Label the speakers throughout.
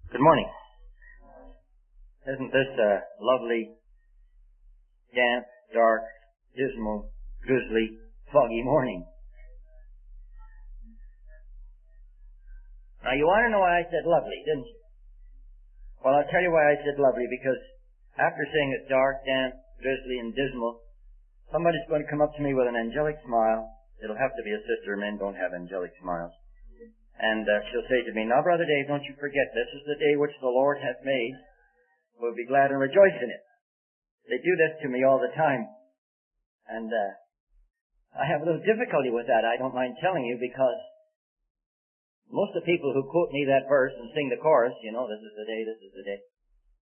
Speaker 1: Good morning. Isn't this a lovely, damp, dark, dismal, drizzly, foggy morning? Now you want to know why I said lovely, didn't you? Well, I'll tell you why I said lovely, because after saying it's dark, damp, drizzly, and dismal, somebody's going to come up to me with an angelic smile. It'll have to be a sister. Men don't have angelic smiles. And she'll say to me, "Now, Brother Dave, don't you forget, this is the day which the Lord hath made. We'll be glad and rejoice in it." They do this to me all the time. And I have a little difficulty with that, I don't mind telling you, because most of the people who quote me that verse and sing the chorus, you know, this is the day, this is the day,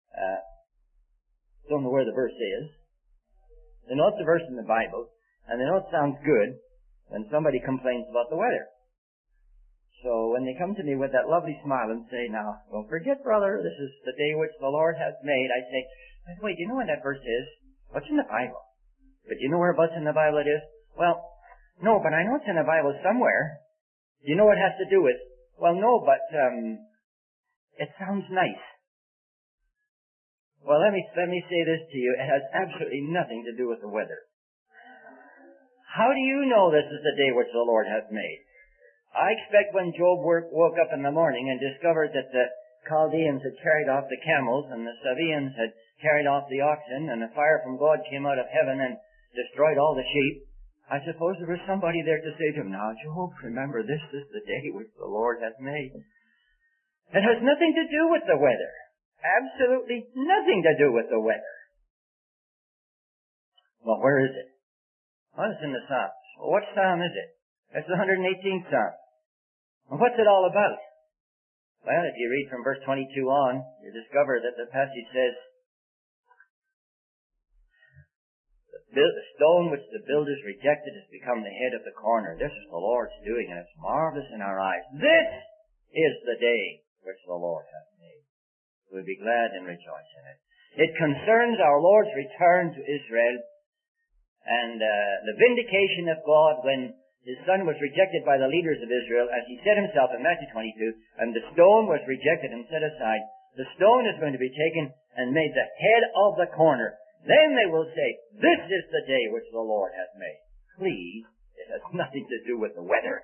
Speaker 1: don't know where the verse is. They know it's a verse in the Bible, and they know it sounds good when somebody complains about the weather. So when they come to me with that lovely smile and say, "Now, don't forget, brother, this is the day which the Lord hath made," I say, "Wait, do you know what that verse is? What's in the Bible?" "But do you know whereabouts in the Bible it is?" "Well, no, but I know it's in the Bible somewhere." "Do you know what it has to do with?" "Well, no, but it sounds nice." Well, let me say this to you. It has absolutely nothing to do with the weather. How do you know this is the day which the Lord hath made? I expect when Job woke up in the morning and discovered that the Chaldeans had carried off the camels and the Sabaeans had carried off the oxen and the fire from God came out of heaven and destroyed all the sheep, I suppose there was somebody there to say to him, "Now, Job, remember, this is the day which the Lord hath made." It has nothing to do with the weather. Absolutely nothing to do with the weather. Well, where is it? Well, it's in the Psalms. Well, what Psalm is it? It's the 118th Psalm. And what's it all about? Well, if you read from verse 22 on, you discover that the passage says, "The stone which the builders rejected has become the head of the corner. This is the Lord's doing, and it's marvelous in our eyes. This is the day which the Lord hath made. We'll be glad and rejoice in it." It concerns our Lord's return to Israel and the vindication of God when His Son was rejected by the leaders of Israel, as He said Himself in Matthew 22, "And the stone was rejected and set aside. The stone is going to be taken and made the head of the corner. Then they will say, 'This is the day which the Lord hath made.'" Please, it has nothing to do with the weather.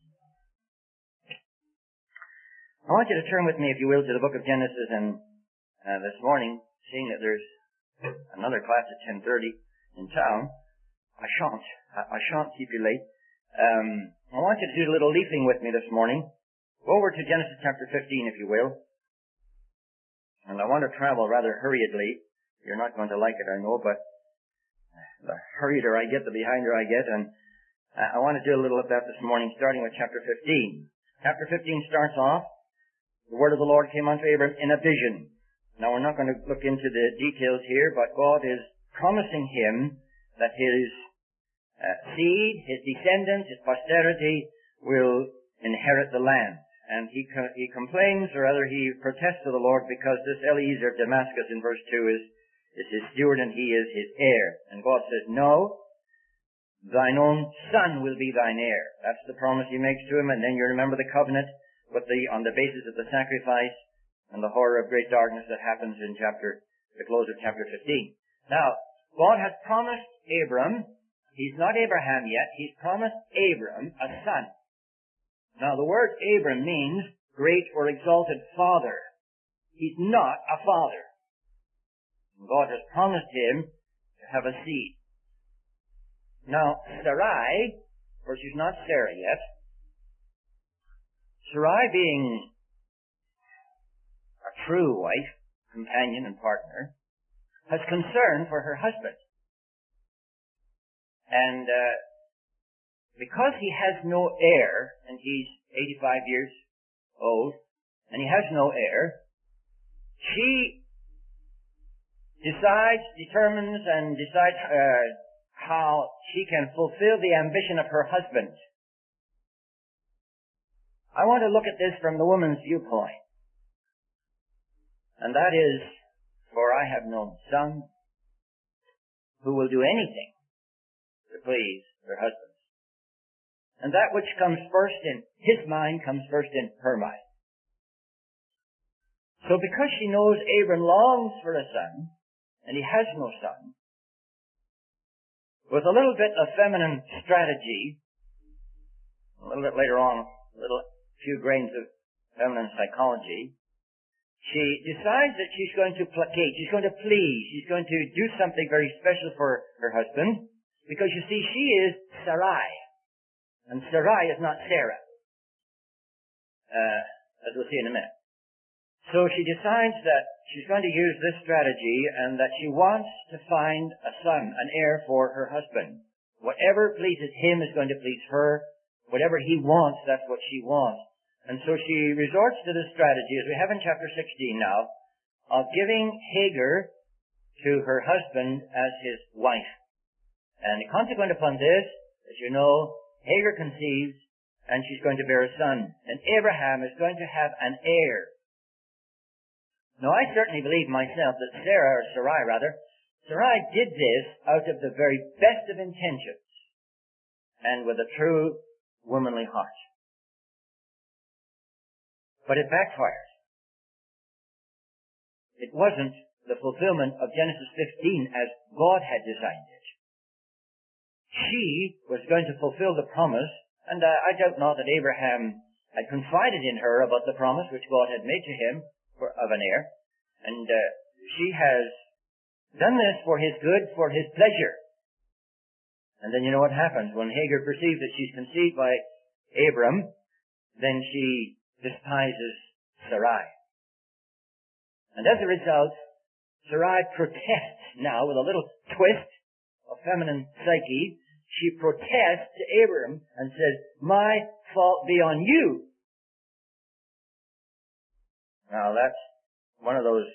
Speaker 1: I want you to turn with me, if you will, to the book of Genesis, and this morning, seeing that there's another class at 10:30 in town, I shan't keep you late. I want you to do a little leafing with me this morning. Go over to Genesis chapter 15, if you will. And I want to travel rather hurriedly. You're not going to like it, I know, but the hurrieder I get, the behinder I get. And I want to do a little of that this morning, starting with chapter 15. Chapter 15 starts off, "The word of the Lord came unto Abram in a vision." Now, we're not going to look into the details here, but God is promising him that his seed, his descendants, his posterity will inherit the land. And he complains, or rather he protests to the Lord, because this Eliezer of Damascus in verse 2 is his steward and he is his heir. And God says, "No, thine own son will be thine heir." That's the promise he makes to him. And then you remember the covenant on the basis of the sacrifice and the horror of great darkness that happens in the close of chapter 15. Now, God has promised Abram, he's not Abraham yet, he's promised Abram a son. Now, the word Abram means great or exalted father. He's not a father. God has promised him to have a seed. Now, Sarai, of course she's not Sarah yet, Sarai being a true wife, companion and partner, has concern for her husband. And because he has no heir, and he's 85 years old, and he has no heir, she determines how she can fulfill the ambition of her husband. I want to look at this from the woman's viewpoint. And that is, "For I have known some who will do anything to please their husbands." And that which comes first in his mind comes first in her mind. So because she knows Abram longs for a son, and he has no son, with a little bit of feminine strategy, a little bit later on, few grains of feminine psychology, she decides that she's going to placate, she's going to please, she's going to do something very special for her husband, because you see, she is Sarai, and Sarai is not Sarah, as we'll see in a minute. So she decides that she's going to use this strategy and that she wants to find a son, an heir for her husband. Whatever pleases him is going to please her. Whatever he wants, that's what she wants. And so she resorts to this strategy, as we have in chapter 16 now, of giving Hagar to her husband as his wife. And consequent upon this, as you know, Hagar conceives, and she's going to bear a son. And Abraham is going to have an heir. Now, I certainly believe myself that Sarai did this out of the very best of intentions and with a true womanly heart. But it backfired. It wasn't the fulfillment of Genesis 15 as God had designed it. She was going to fulfill the promise, and I doubt not that Abraham had confided in her about the promise which God had made to him of an heir, and she has done this for his good, for his pleasure. And then you know what happens. When Hagar perceives that she's conceived by Abram, then she despises Sarai. And as a result, Sarai protests now with a little twist of feminine psyche. She protests to Abram and says, "My fault be on you." Now that's one of those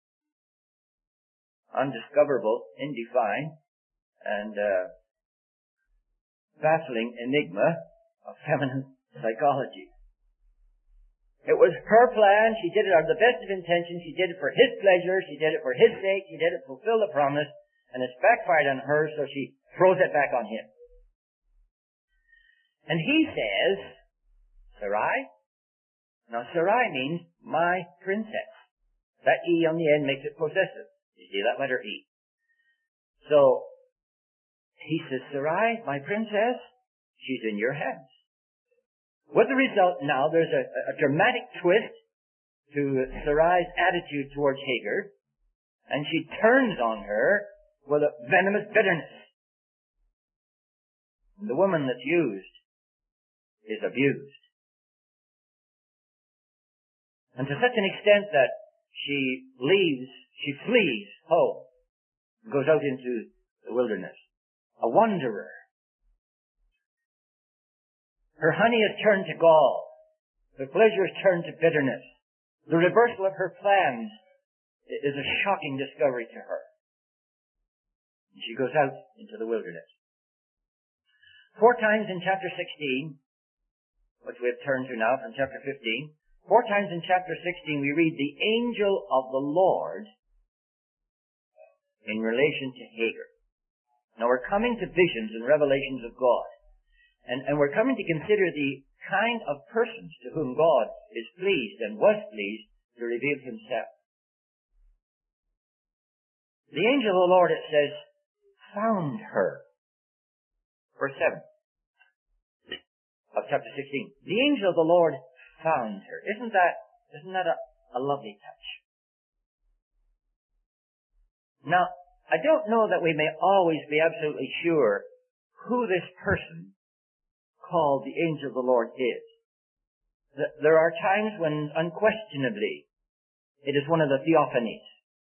Speaker 1: undiscoverable, indefined, and baffling enigma of feminine psychology. It was her plan. She did it out of the best of intentions. She did it for his pleasure. She did it for his sake. She did it to fulfill the promise. And it's backfired on her, so she throws it back on him. And he says, Sarai? Now, Sarai means my princess. That E on the end makes it possessive. You see that letter E. So, he says, Sarai, my princess, she's in your hands. With the result now, there's a dramatic twist to Sarai's attitude towards Hagar, and she turns on her with a venomous bitterness. And the woman that's used is abused. And to such an extent that she flees home, goes out into the wilderness, a wanderer. Her honey is turned to gall. Her pleasure is turned to bitterness. The reversal of her plans is a shocking discovery to her. And she goes out into the wilderness. 4 times in chapter 16, which we have turned to now from chapter 15, 4 times in chapter 16 we read the angel of the Lord in relation to Hagar. Now we're coming to visions and revelations of God. And we're coming to consider the kind of persons to whom God is pleased and was pleased to reveal himself. The angel of the Lord, it says, found her. Verse 7 of chapter 16. The angel of the Lord found her. Isn't that a lovely touch? Now, I don't know that we may always be absolutely sure who this person called the angel of the Lord is. There are times when unquestionably it is one of the theophanies.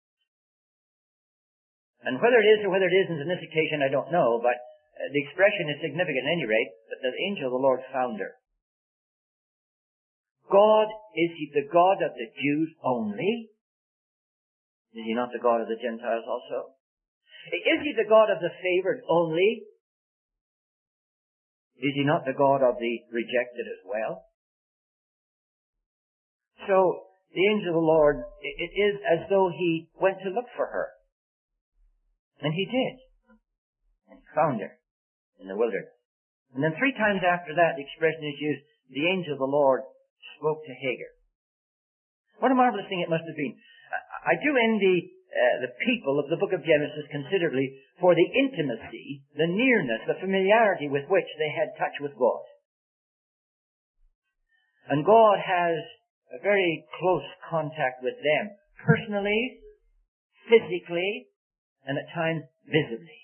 Speaker 1: And whether it is or whether it isn't in this occasion, I don't know, but the expression is significant at any rate, that the angel of the Lord found her. God, is he the God of the Jews only? Is he not the God of the Gentiles also? Is he the God of the favored only? Is he not the God of the rejected as well? So, the angel of the Lord, it is as though he went to look for her. And he did. And he found her in the wilderness. And then 3 times after that, the expression is used, the angel of the Lord spoke to Hagar. What a marvelous thing it must have been. I do envy the people of the book of Genesis considerably for the intimacy, the nearness, the familiarity with which they had touch with God. And God has a very close contact with them, personally, physically, and at times visibly.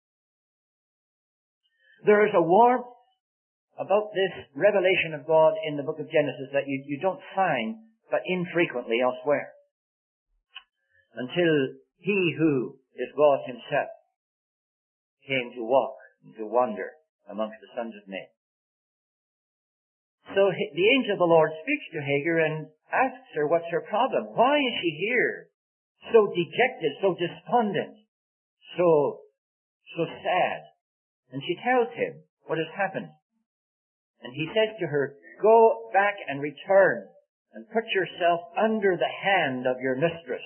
Speaker 1: There is a warmth about this revelation of God in the book of Genesis that you don't find but infrequently elsewhere. Until he who is God himself came to walk and to wander amongst the sons of men. So the angel of the Lord speaks to Hagar and asks her what's her problem. Why is she here? So dejected, so despondent, so sad. And she tells him what has happened. And he says to her, go back and return and put yourself under the hand of your mistress.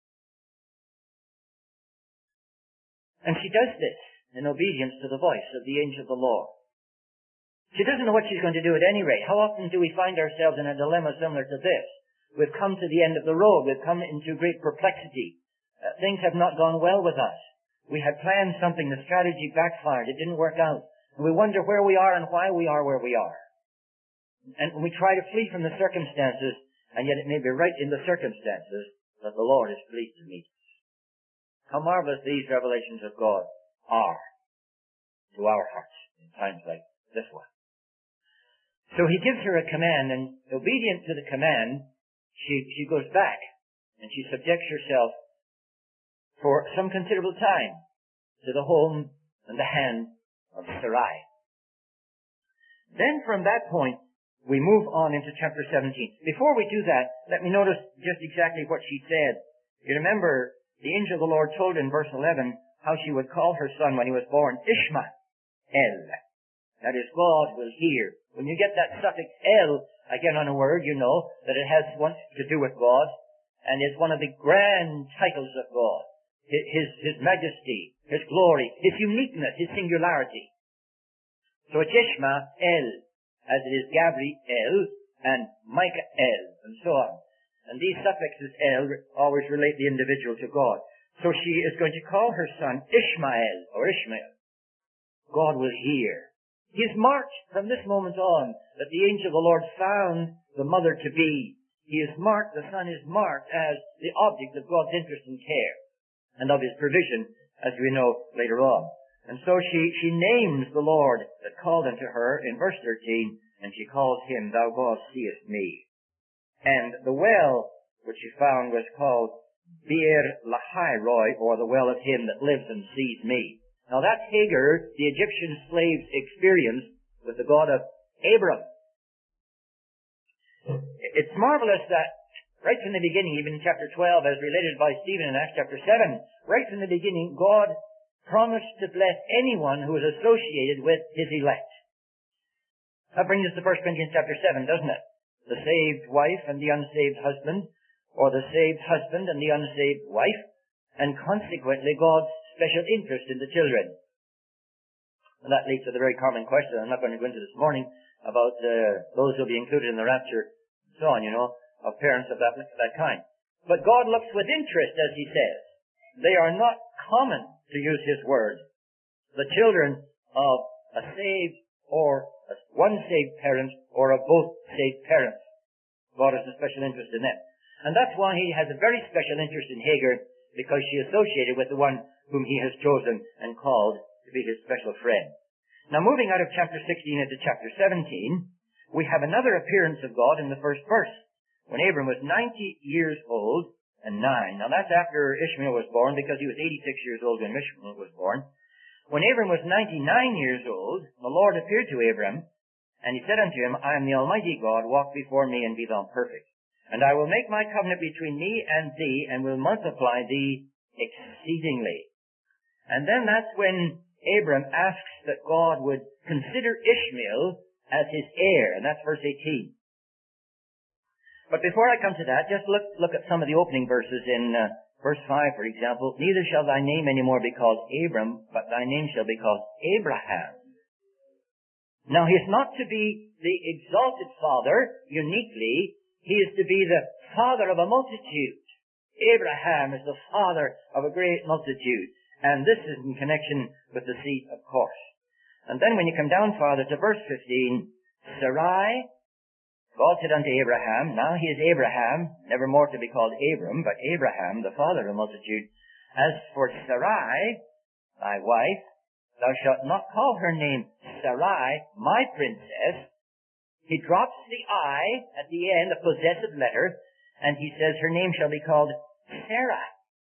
Speaker 1: And she does this in obedience to the voice of the angel of the Lord. She doesn't know what she's going to do at any rate. How often do we find ourselves in a dilemma similar to this? We've come to the end of the road. We've come into great perplexity. Things have not gone well with us. We had planned something. The strategy backfired. It didn't work out. And we wonder where we are and why we are where we are. And we try to flee from the circumstances, and yet it may be right in the circumstances that the Lord is pleased to meet us. How marvelous these revelations of God are to our hearts in times like this one. So he gives her a command, and obedient to the command, she goes back, and she subjects herself for some considerable time to the home and the hand of Sarai. Then from that point, we move on into chapter 17. Before we do that, let me notice just exactly what she said. You remember, the angel of the Lord told in verse 11 how she would call her son when he was born, Ishmael. That is, God will hear. When you get that suffix El again on a word, you know that it has one to do with God, and is one of the grand titles of God. His majesty, His glory, His uniqueness, His singularity. So it's Ishmael, as it is Gabriel and Michael, and so on. And these suffixes El always relate the individual to God. So she is going to call her son Ishmael, or Ishmael. God will hear. He is marked from this moment on that the angel of the Lord found the mother to be. He is marked, the son is marked as the object of God's interest and care, and of His provision, as we know later on. And so she names the Lord that called unto her in verse 13, and she calls him, Thou God seest me. And the well which she found was called Beer Lahai Roy, or the well of him that lives and sees me. Now that's Hagar, the Egyptian slave's experience with the God of Abram. It's marvelous that right from the beginning, even in chapter 12, as related by Stephen in Acts chapter 7, right from the beginning, God promised to bless anyone who is associated with His elect. That brings us to 1 Corinthians chapter 7, doesn't it? The saved wife and the unsaved husband, or the saved husband and the unsaved wife, and consequently God's special interest in the children. And that leads to the very common question I'm not going to go into this morning about those who will be included in the rapture, and so on, of parents of that kind. But God looks with interest, as He says. They are not common, to use His word. The children of a saved or one saved parent or of both saved parents. God has a special interest in them. And that's why He has a very special interest in Hagar, because she associated with the one whom He has chosen and called to be His special friend. Now moving out of chapter 16 into chapter 17, we have another appearance of God in the first verse, when Abram was 90 years old and 9. Now that's after Ishmael was born, because he was 86 years old when Ishmael was born. When Abram was 99 years old, the Lord appeared to Abram, and He said unto him, I am the Almighty God, walk before me and be thou perfect. And I will make my covenant between me and thee, and will multiply thee exceedingly. And then that's when Abram asks that God would consider Ishmael as his heir, and that's verse 18. But before I come to that, just look at some of the opening verses in verse 5, for example. Neither shall thy name any more be called Abram, but thy name shall be called Abraham. Now he is not to be the exalted father uniquely. He is to be the father of a multitude. Abraham is the father of a great multitude. And this is in connection with the seed, of course. And then when you come down farther to verse 15, Sarai, God said unto Abraham, now he is Abraham, never more to be called Abram, but Abraham, the father of a multitude. As for Sarai, thy wife, thou shalt not call her name Sarai, my princess. He drops the I at the end, a possessive letter, and he says her name shall be called Sarah.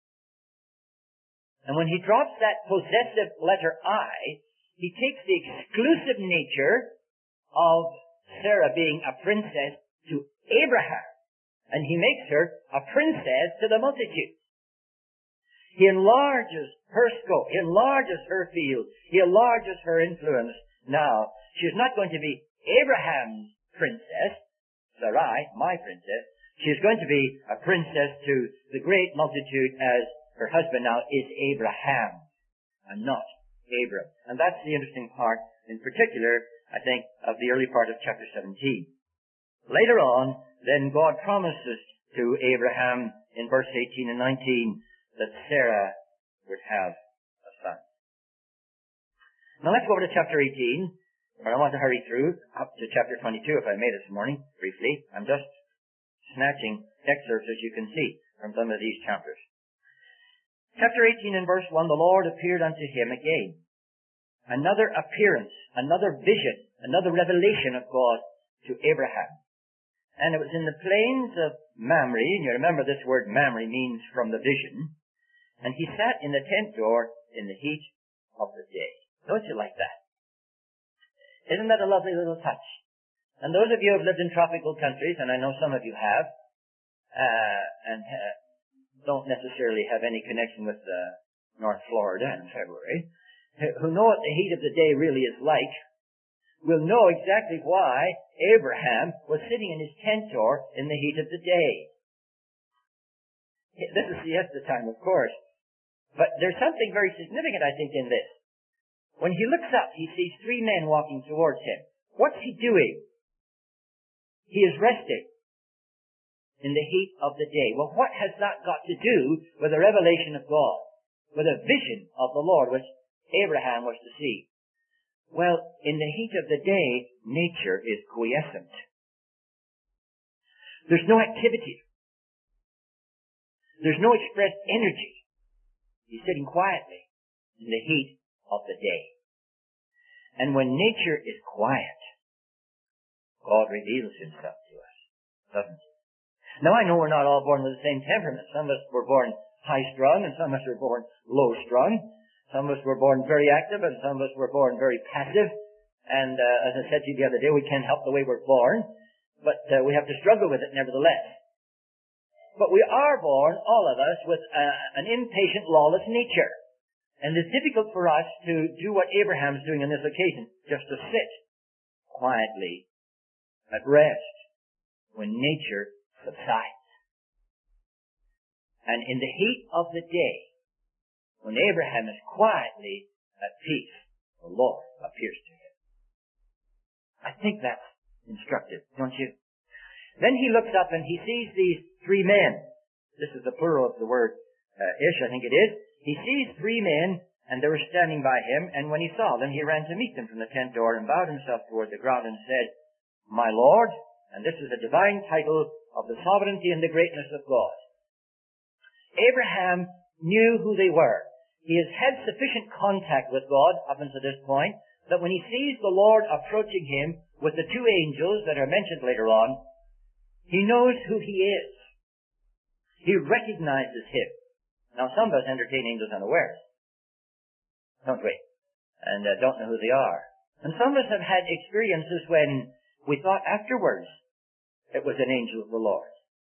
Speaker 1: And when he drops that possessive letter I, he takes the exclusive nature of Sarah being a princess to Abraham, and he makes her a princess to the multitude. He enlarges her scope, he enlarges her field, he enlarges her influence. Now, she's not going to be Abraham's princess, Sarai, my princess. She's going to be a princess to the great multitude, as her husband now is Abraham and not Abram. And that's the interesting part, in particular, I think, of the early part of chapter 17. Later on, then God promises to Abraham in verse 18 and 19 that Sarah would have a son. Now let's go over to chapter 18. I want to hurry through up to chapter 22, if I may, this morning, briefly. I'm just snatching excerpts, as you can see, from some of these chapters. Chapter 18 and verse 1, the Lord appeared unto him again. Another appearance, another vision, another revelation of God to Abraham. And it was in the plains of Mamre, and you remember this word Mamre means from the vision. And he sat in the tent door in the heat of the day. Don't you like that? Isn't that a lovely little touch? And those of you who have lived in tropical countries, and I know some of you have, don't necessarily have any connection with North Florida in February, who know what the heat of the day really is like, will know exactly why Abraham was sitting in his tent door in the heat of the day. This is siesta time, of course. But there's something very significant, I think, in this. When he looks up, he sees three men walking towards him. What's he doing? He is resting in the heat of the day. Well, what has that got to do with the revelation of God, with a vision of the Lord, which Abraham was to see? Well, in the heat of the day, nature is quiescent. There's no activity. There's no expressed energy. He's sitting quietly in the heat of the day. And when nature is quiet, God reveals himself to us, doesn't he? Now, I know we're not all born with the same temperament. Some of us were born high-strung, and some of us were born low-strung. Some of us were born very active, and some of us were born very passive. And as I said to you the other day, we can't help the way we're born, but we have to struggle with it nevertheless. But we are born, all of us, with an impatient, lawless nature. And it's difficult for us to do what Abraham's doing on this occasion, just to sit quietly at rest when nature subsides. And in the heat of the day, when Abraham is quietly at peace, the Lord appears to him. I think that's instructive, don't you? Then he looks up and he sees these three men. This is the plural of the word ish, I think it is. He sees three men, and they were standing by him, and when he saw them, he ran to meet them from the tent door and bowed himself toward the ground and said, My Lord, and this is a divine title of the sovereignty and the greatness of God. Abraham knew who they were. He has had sufficient contact with God up until this point that when he sees the Lord approaching him with the two angels that are mentioned later on, he knows who he is. He recognizes him. Now, some of us entertain angels unawares, don't we? And don't know who they are. And some of us have had experiences when we thought afterwards it was an angel of the Lord.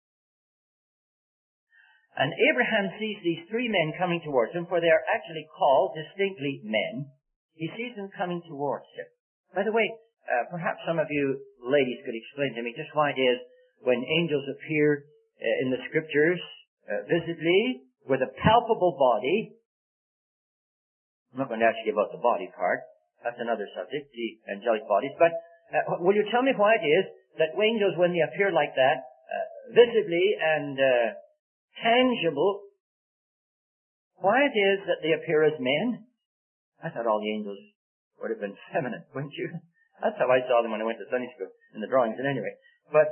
Speaker 1: And Abraham sees these three men coming towards him, for they are actually called distinctly men. He sees them coming towards him. By the way, perhaps some of you ladies could explain to me just why it is when angels appear in the scriptures visibly with a palpable body. I'm not going to ask you about the body part. That's another subject, the angelic bodies. But will you tell me why it is that angels, when they appear like that, visibly and tangible why it is that they appear as men. I thought all the angels would have been feminine, wouldn't you? That's how I saw them when I went to Sunday school, in the drawings at any rate. But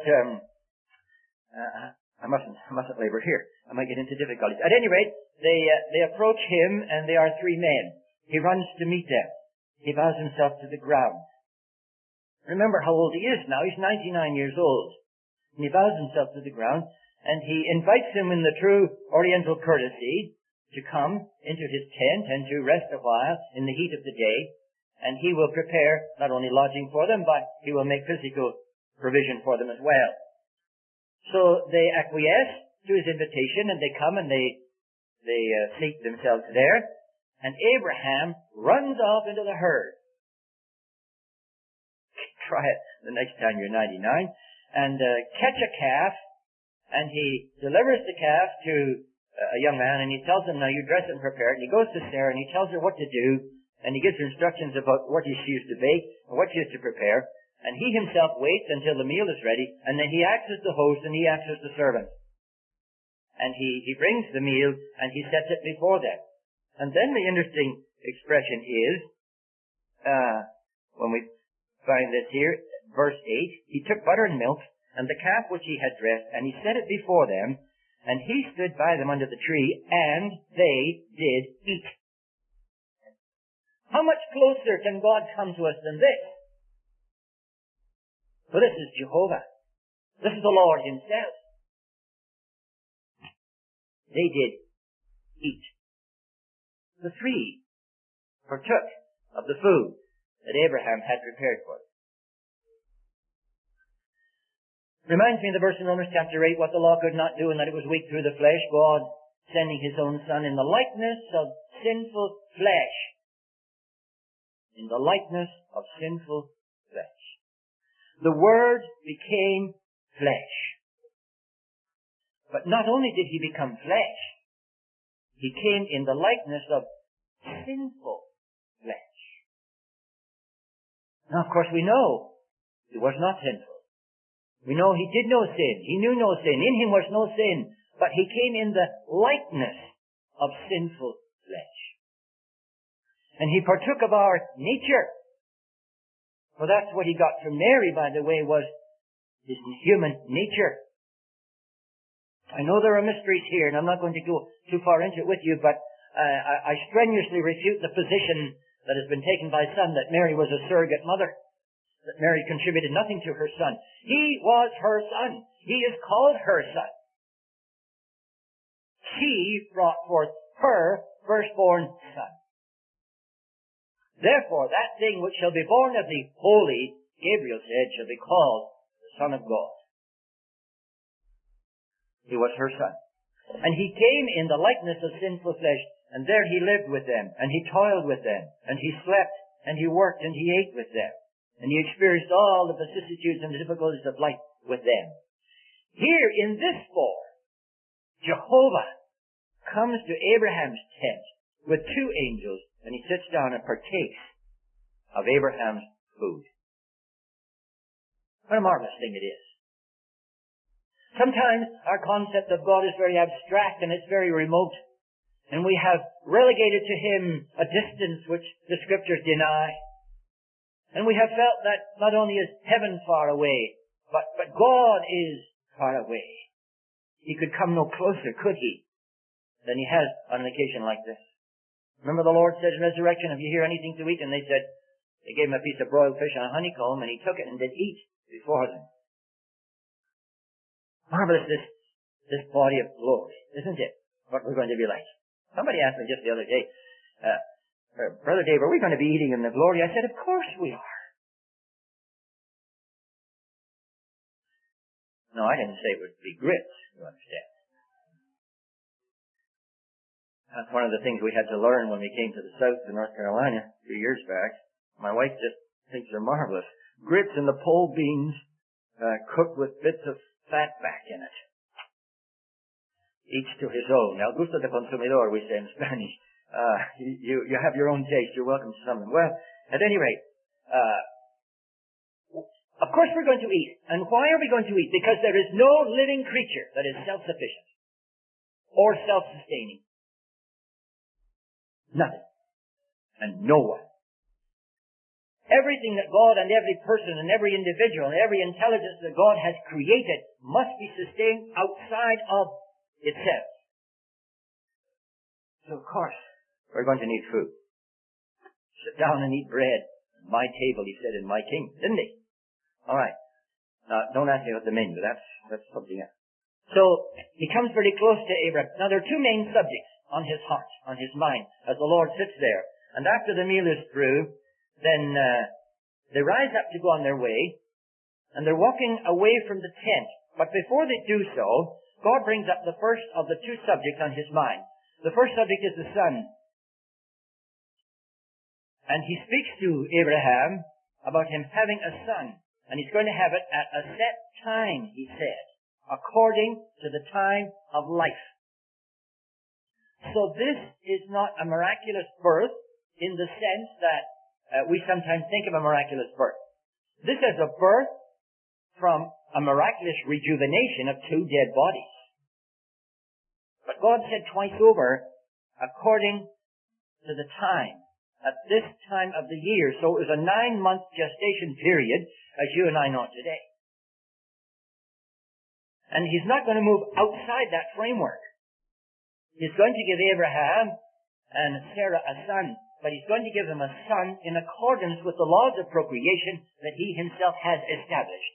Speaker 1: I mustn't labor here. I might get into difficulties. At any rate, they approach him, and they are three men. He runs to meet them. He bows himself to the ground. Remember how old he is now. He's 99 years old. And he bows himself to the ground, and he invites them in the true Oriental courtesy to come into his tent and to rest a while in the heat of the day. And he will prepare not only lodging for them, but he will make physical provision for them as well. So they acquiesce to his invitation, and they come and they seat themselves there. And Abraham runs off into the herd. Try it the next time you're 99. And catch a calf, and he delivers the calf to a young man, and he tells him, now you dress it and prepare it. And he goes to Sarah, and he tells her what to do, and he gives her instructions about what she is to bake and what she is to prepare. And he himself waits until the meal is ready, and then he acts as the host and he acts as the servant. And he brings the meal and he sets it before them. And then the interesting expression is, when we find this here, verse 8, he took butter and milk and the calf which he had dressed, and he set it before them, and he stood by them under the tree, and they did eat. How much closer can God come to us than this? For this is Jehovah. This is the Lord himself. They did eat. The three partook of the food that Abraham had prepared for them. Reminds me of the verse in Romans chapter 8, what the law could not do, and that it was weak through the flesh, God sending his own Son in the likeness of sinful flesh. In the likeness of sinful flesh. The Word became flesh. But not only did he become flesh, he came in the likeness of sinful flesh. Now, of course, we know he was not sinful. We know he did no sin. He knew no sin. In him was no sin. But he came in the likeness of sinful flesh. And he partook of our nature. Well, that's what he got from Mary, by the way, was his human nature. I know there are mysteries here, and I'm not going to go too far into it with you, but I strenuously refute the position that has been taken by some that Mary was a surrogate mother, that Mary contributed nothing to her son. He was her son. He is called her son. She brought forth her firstborn son. Therefore, that thing which shall be born of the holy, Gabriel said, shall be called the Son of God. He was her son. And he came in the likeness of sinful flesh, and there he lived with them, and he toiled with them, and he slept, and he worked, and he ate with them. And he experienced all the vicissitudes and the difficulties of life with them. Here in this form, Jehovah comes to Abraham's tent with two angels, and he sits down and partakes of Abraham's food. What a marvelous thing it is. Sometimes our concept of God is very abstract and it's very remote, and we have relegated to him a distance which the Scriptures deny. And we have felt that not only is heaven far away, but God is far away. He could come no closer, could he, than he has on an occasion like this. Remember the Lord said in resurrection, have you here anything to eat? And they said, they gave him a piece of broiled fish and a honeycomb, and he took it and did eat before them. Marvelous, this body of glory, isn't it? What we're going to be like. Somebody asked me just the other day, Brother Dave, are we going to be eating in the glory? I said, of course we are. No, I didn't say it would be grits, you understand. That's one of the things we had to learn when we came to the south to North Carolina a few years back. My wife just thinks they're marvelous. Grits and the pole beans cooked with bits of fat back in it. Each to his own. El gusto de consumidor, we say in Spanish. You have your own taste. You're welcome to some of them. Well, at any rate, Of course we're going to eat. And why are we going to eat? Because there is no living creature that is self-sufficient or self-sustaining. Nothing. And no one. Everything that God and every person and every individual and every intelligence that God has created must be sustained outside of itself. So of course, we're going to need food. Sit down and eat bread. My table, he said, in my kingdom, didn't he? All right. Now, don't ask me about the menu. That's something else. So, he comes very close to Abraham. Now, there are two main subjects on his heart, on his mind, as the Lord sits there. And after the meal is through, then they rise up to go on their way, and they're walking away from the tent. But before they do so, God brings up the first of the two subjects on his mind. The first subject is the son. And he speaks to Abraham about him having a son. And he's going to have it at a set time, he said, according to the time of life. So this is not a miraculous birth in the sense that we sometimes think of a miraculous birth. This is a birth from a miraculous rejuvenation of two dead bodies. But God said twice over, according to the time, at this time of the year. So it was a 9-month gestation period, as you and I know today. And he's not going to move outside that framework. He's going to give Abraham and Sarah a son, but he's going to give them a son in accordance with the laws of procreation that he himself has established.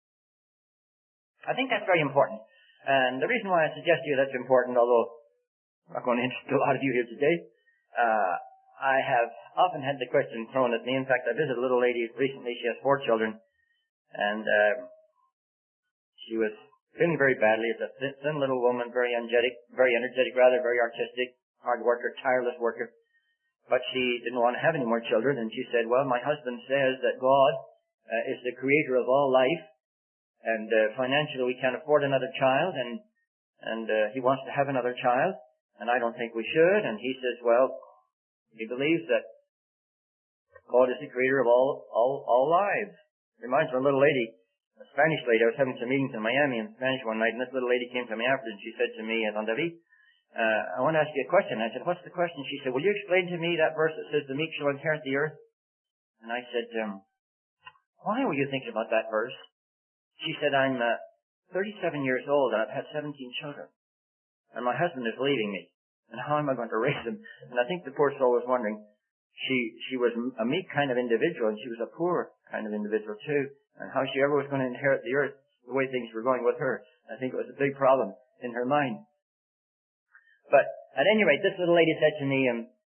Speaker 1: I think that's very important. And the reason why I suggest to you that's important, although I'm not going to interest a lot of you here today, I have often had the question thrown at me. In fact, I visited a little lady recently. She has 4 children. And she was feeling very badly. It's a thin little woman, very energetic, very artistic, hard worker, tireless worker. But she didn't want to have any more children. And she said, well, my husband says that God is the creator of all life. And financially we can't afford another child. And he wants to have another child. And I don't think we should. And he says, well, he believes that God is the creator of all lives. Reminds me of a little lady, a Spanish lady. I was having some meetings in Miami in Spanish one night, and this little lady came to me after, and she said to me, Don David, I want to ask you a question. I said, what's the question? She said, will you explain to me that verse that says the meek shall inherit the earth? And I said, why were you thinking about that verse? She said, I'm 37 years old, and I've had 17 children, and my husband is leaving me. And how am I going to raise them? And I think the poor soul was wondering, she was a meek kind of individual, and she was a poor kind of individual too. And how she ever was going to inherit the earth the way things were going with her. I think it was a big problem in her mind. But at any rate, this little lady said to me,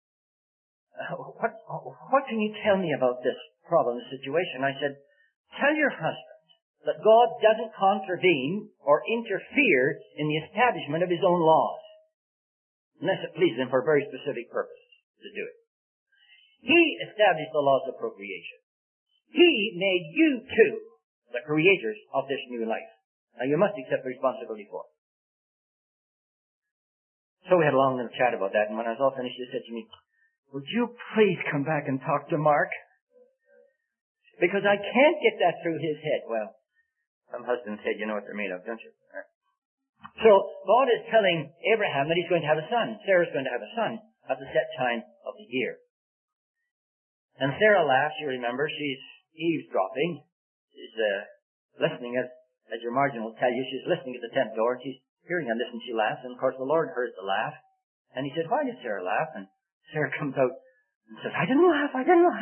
Speaker 1: what can you tell me about this problem, this situation? I said, tell your husband that God doesn't contravene or interfere in the establishment of his own laws, unless it pleases him for a very specific purpose to do it. He established the laws of procreation. He made you two the creators of this new life. Now you must accept responsibility for it. So we had a long little chat about that, and when I was all finished, she said to me, would you please come back and talk to Mark? Because I can't get that through his head. Well, some husbands said, you know what they're made of, don't you? So God is telling Abraham that he's going to have a son. Sarah's going to have a son at the set time of the year. And Sarah laughs, you remember. She's eavesdropping. She's listening, as your margin will tell you. She's listening at the tent door. She's hearing on this, and she laughs. And, of course, the Lord heard the laugh. And he said, why did Sarah laugh? And Sarah comes out and says, I didn't laugh.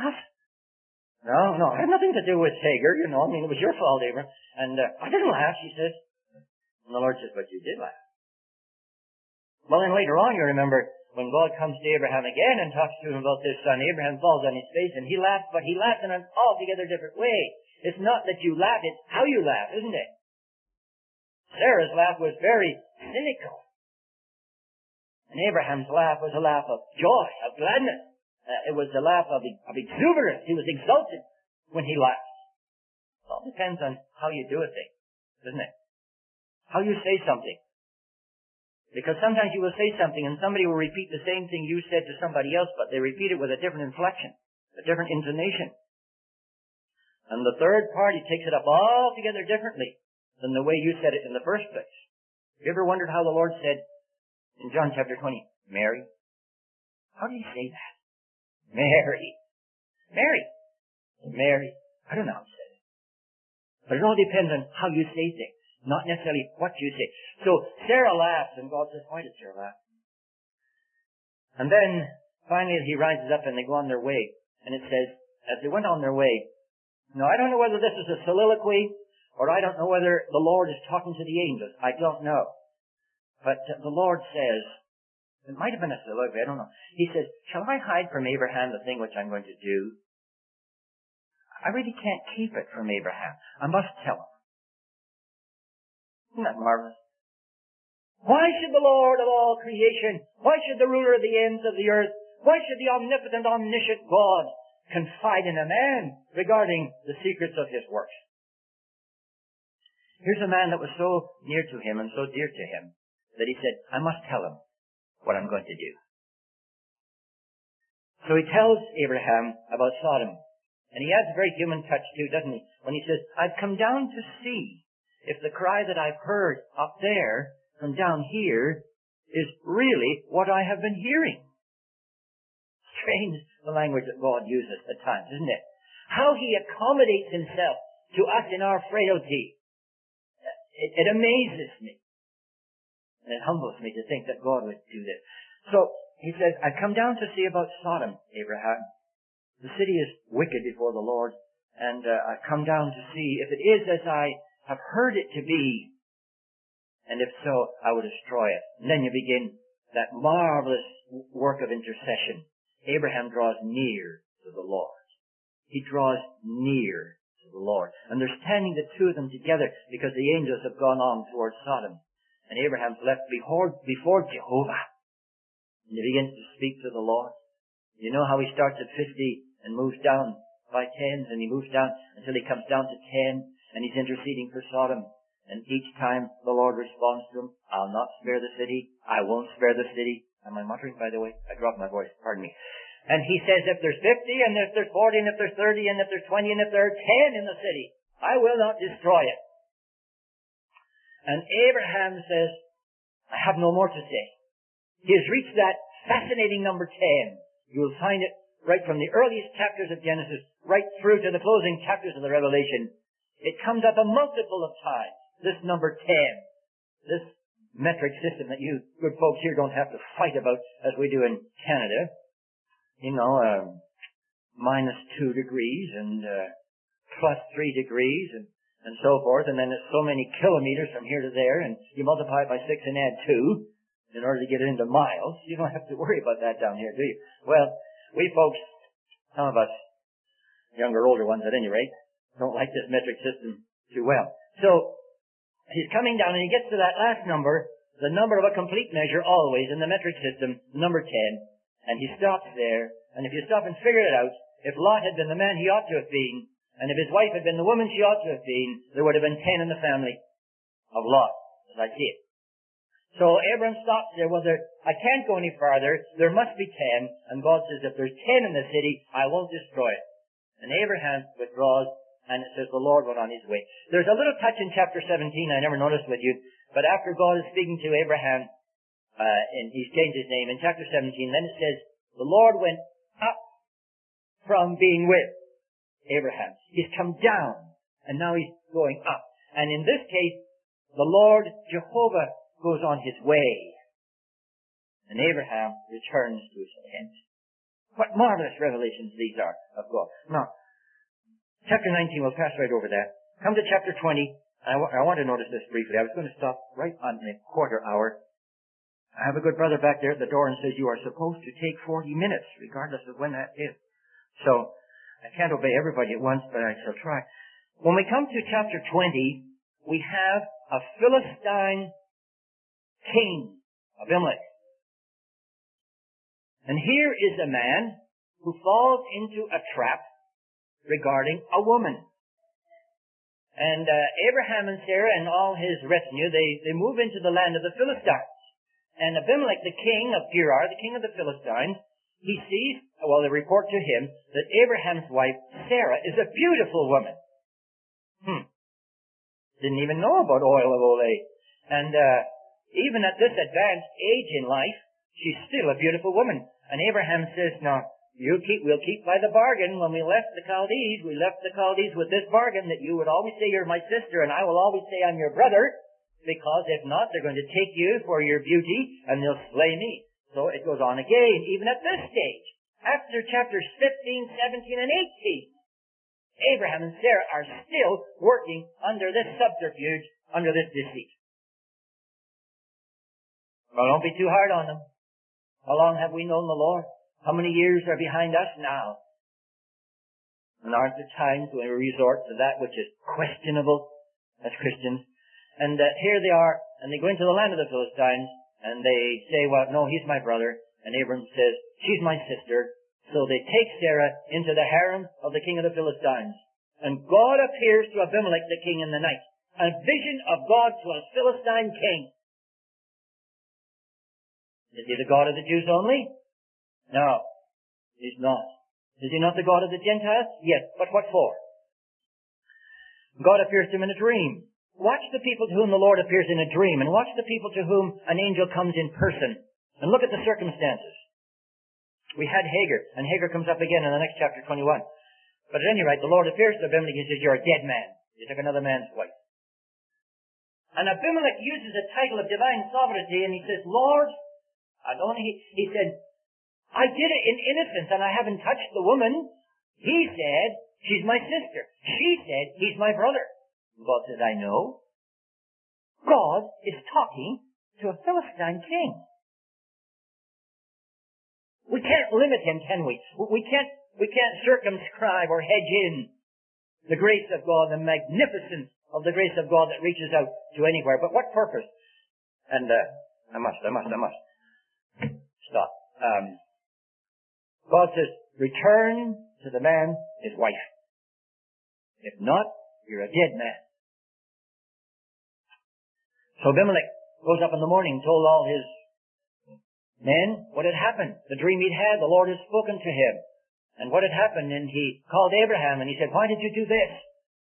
Speaker 1: No, it had nothing to do with Hagar, you know. I mean, it was your fault, Abraham. And I didn't laugh, she says. And the Lord says, but you did laugh. Well, then later on, you remember, when God comes to Abraham again and talks to him about this son, Abraham falls on his face and he laughs, but he laughs in an altogether different way. It's not that you laugh, it's how you laugh, isn't it? Sarah's laugh was very cynical. And Abraham's laugh was a laugh of joy, of gladness. It was a laugh of exuberance. He was exultant when he laughed. It all depends on how you do a thing, doesn't it? How you say something. Because sometimes you will say something and somebody will repeat the same thing you said to somebody else, but they repeat it with a different inflection, a different intonation. And the third party takes it up altogether differently than the way you said it in the first place. You ever wondered how the Lord said in John chapter 20, Mary? How did he say that? Mary. Mary. Mary. I don't know how he said it. But it all depends on how you say things, not necessarily what you say. So Sarah laughs, and God says, why did Sarah laugh? And then finally he rises up and they go on their way. And it says, as they went on their way, now I don't know whether this is a soliloquy, or I don't know whether the Lord is talking to the angels. I don't know. But the Lord says, it might have been a soliloquy, I don't know. He says, shall I hide from Abraham the thing which I'm going to do? I really can't keep it from Abraham. I must tell him. Isn't that marvelous? Why should the Lord of all creation, why should the ruler of the ends of the earth, why should the omnipotent, omniscient God confide in a man regarding the secrets of his works? Here's a man that was so near to him and so dear to him that he said, I must tell him what I'm going to do. So he tells Abraham about Sodom. And he adds a very human touch too, doesn't he? When he says, I've come down to see if the cry that I've heard up there from down here is really what I have been hearing. Strange the language that God uses at times, isn't it? How he accommodates himself to us in our frailty. It amazes me. And it humbles me to think that God would do this. So he says, I've come down to see about Sodom, Abraham. The city is wicked before the Lord, and I've come down to see if it is as I have heard it to be. And if so, I will destroy it. And then you begin that marvelous work of intercession. Abraham draws near to the Lord. He draws near to the Lord. And they're standing the two of them together because the angels have gone on towards Sodom. And Abraham's left before Jehovah. And he begins to speak to the Lord. You know how he starts at 50 and moves down by tens, and he moves down until he comes down to 10, and he's interceding for Sodom. And each time the Lord responds to him, I'll not spare the city. I won't spare the city. Am I muttering, by the way? I dropped my voice. Pardon me. And he says, if there's 50, and if there's 40, and if there's 30, and if there's 20, and if there are 10 in the city, I will not destroy it. And Abraham says, I have no more to say. He has reached that fascinating number 10. You will find it right from the earliest chapters of Genesis right through to the closing chapters of the Revelation. It comes up a multiple of times. This number 10, this metric system that you good folks here don't have to fight about as we do in Canada. You know, -2 degrees and +3 degrees and so forth. And then it's so many kilometers from here to there, and you multiply it by 6 and add 2 in order to get it into miles. You don't have to worry about that down here, do you? Well, we folks, some of us, younger, older ones at any rate, don't like this metric system too well. So, he's coming down and he gets to that last number, the number of a complete measure always in the metric system, number 10, and he stops there. And if you stop and figure it out, if Lot had been the man he ought to have been, and if his wife had been the woman she ought to have been, there would have been 10 in the family of Lot, as I see it. So Abraham stops there. Well, I can't go any farther. There must be 10. And God says, if there's 10 in the city, I won't destroy it. And Abraham withdraws, and it says the Lord went on his way. There's a little touch in chapter 17 I never noticed with you, but after God is speaking to Abraham, and he's changed his name, in chapter 17, then it says, the Lord went up from being with Abraham. He's come down, and now he's going up. And in this case, the Lord Jehovah goes on his way, and Abraham returns to his tent. What marvelous revelations these are of God. Now, chapter 19, we'll pass right over that. Come to chapter 20. I want to notice this briefly. I was going to stop right on the quarter hour. I have a good brother back there at the door and says you are supposed to take 40 minutes, regardless of when that is. So, I can't obey everybody at once, but I shall try. When we come to chapter 20, we have a Philistine king, Abimelech. And here is a man who falls into a trap regarding a woman. And Abraham and Sarah and all his retinue, they move into the land of the Philistines. And Abimelech, the king of Gerar, the king of the Philistines, he sees, well, they report to him that Abraham's wife, Sarah, is a beautiful woman. Didn't even know about oil of Olay. And even at this advanced age in life, she's still a beautiful woman. And Abraham says, no, we'll keep by the bargain. When we left the Chaldees with this bargain that you would always say you're my sister and I will always say I'm your brother, because if not, they're going to take you for your beauty and they'll slay me. So it goes on again, even at this stage. After chapters 15, 17, and 18, Abraham and Sarah are still working under this subterfuge, under this deceit. Well, don't be too hard on them. How long have we known the Lord? How many years are behind us now? And aren't there times when we resort to that which is questionable as Christians? And here they are, and they go into the land of the Philistines, and they say, well, no, he's my brother. And Abram says, she's my sister. So they take Sarah into the harem of the king of the Philistines. And God appears to Abimelech the king in the night. A vision of God to a Philistine king. Is he the God of the Jews only? No, he's not. Is he not the God of the Gentiles? Yes, but what for? God appears to him in a dream. Watch the people to whom the Lord appears in a dream, and watch the people to whom an angel comes in person. And look at the circumstances. We had Hagar, and Hagar comes up again in the next chapter 21. But at any rate, the Lord appears to Abimelech and says, you're a dead man. You took another man's wife. And Abimelech uses a title of divine sovereignty, and he says, Lord, he said, I did it in innocence, and I haven't touched the woman. He said, she's my sister. She said, he's my brother. God says, I know. God is talking to a Philistine king. We can't limit him, can we? We can't circumscribe or hedge in the grace of God, the magnificence of the grace of God that reaches out to anywhere. But what purpose? And I must stop. God says, return to the man his wife. If not, you're a dead man. So Abimelech goes up in the morning, told all his men what had happened. The dream he'd had, the Lord had spoken to him. And what had happened, and he called Abraham and he said, why did you do this?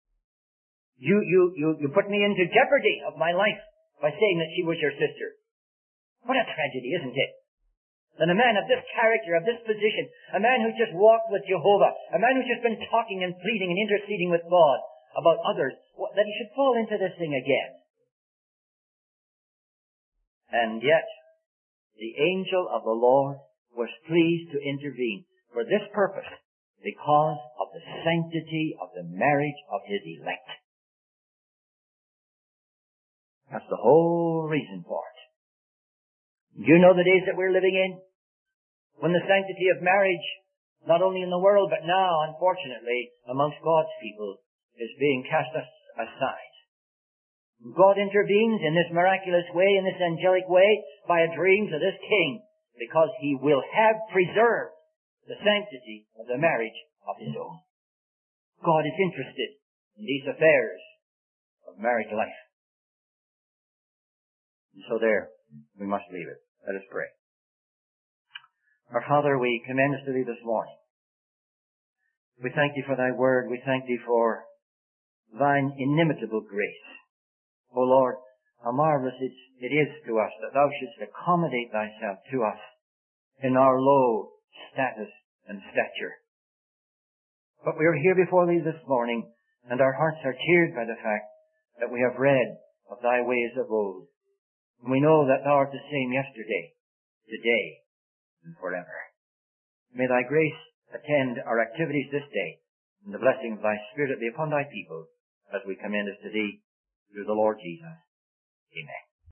Speaker 1: You put me into jeopardy of my life by saying that she was your sister. What a tragedy, isn't it? That a man of this character, of this position, a man who just walked with Jehovah, a man who's just been talking and pleading and interceding with God about others, that he should fall into this thing again. And yet, the angel of the Lord was pleased to intervene for this purpose, because of the sanctity of the marriage of his elect. That's the whole reason for it. Do you know the days that we're living in? When the sanctity of marriage, not only in the world, but now, unfortunately, amongst God's people, is being cast aside. God intervenes in this miraculous way, in this angelic way, by a dream to this king, because he will have preserved the sanctity of the marriage of his own. God is interested in these affairs of married life. And so there, we must leave it. Let us pray. Our Father, we commend us to Thee this morning. We thank Thee for Thy word. We thank Thee for Thine inimitable grace. O Lord, how marvelous it is to us that Thou shouldst accommodate Thyself to us in our low status and stature. But we are here before Thee this morning, and our hearts are cheered by the fact that we have read of Thy ways of old. And we know that Thou art the same yesterday, today, and forever. May Thy grace attend our activities this day, and the blessing of Thy Spirit be upon Thy people as we commend us to Thee through the Lord Jesus. Amen.